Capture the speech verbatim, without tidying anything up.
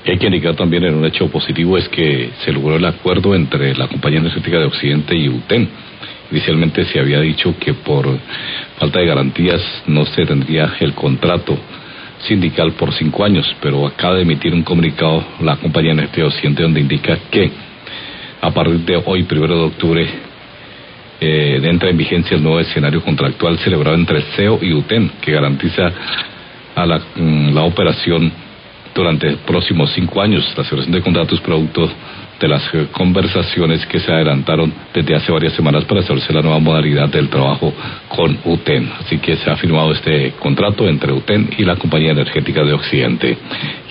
Hay que indicar también en un hecho positivo es que se logró el acuerdo entre la Compañía Energética de Occidente y UTEN. Inicialmente se había dicho que por falta de garantías no se tendría el contrato sindical por cinco años, pero acaba de emitir un comunicado la Compañía Energética de Occidente donde indica que a partir de hoy, primero de octubre, eh, entra en vigencia el nuevo escenario contractual celebrado entre C E O y UTEN, que garantiza a la, la operación durante los próximos cinco años. La celebración de contratos producto de las conversaciones que se adelantaron desde hace varias semanas para establecer la nueva modalidad del trabajo con UTEN. Así que se ha firmado este contrato entre UTEN y la Compañía Energética de Occidente.